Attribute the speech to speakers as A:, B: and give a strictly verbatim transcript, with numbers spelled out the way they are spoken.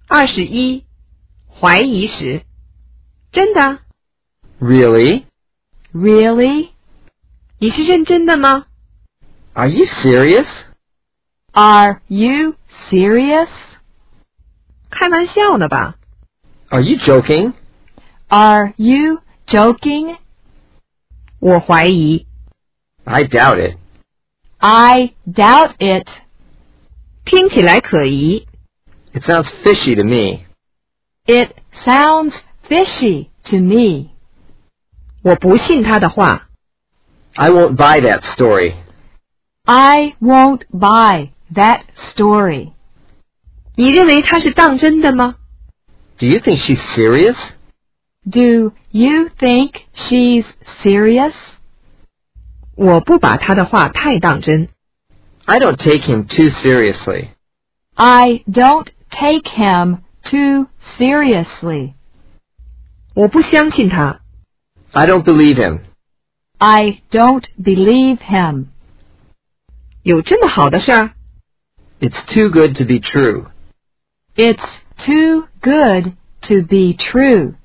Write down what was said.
A: 二十一，怀疑时。真的？
B: Really?
C: Really?
A: 你是认真的吗？
B: Are you serious?
C: Are you serious?
A: 开玩笑呢吧？
B: Are you joking?
C: Are you joking?
A: 我怀疑。
B: I doubt it.
C: I doubt it.
A: 听起来可疑。
B: It sounds fishy to me.
C: It sounds fishy to me.
A: 我不信他的话。
B: I won't buy that story.
C: I won't buy that story.
A: 你认为他是当真的吗？
B: Do you think she's serious?
C: Do you think she's serious?
A: 我不把他的话太当真。
B: I don't take him too seriously.
C: I don't take him too seriously.
A: 我不相信他。
B: I don't believe him.
C: I don't believe him.
A: 有这么好的事儿？
B: It's too good to be true.
C: It's too good to be true.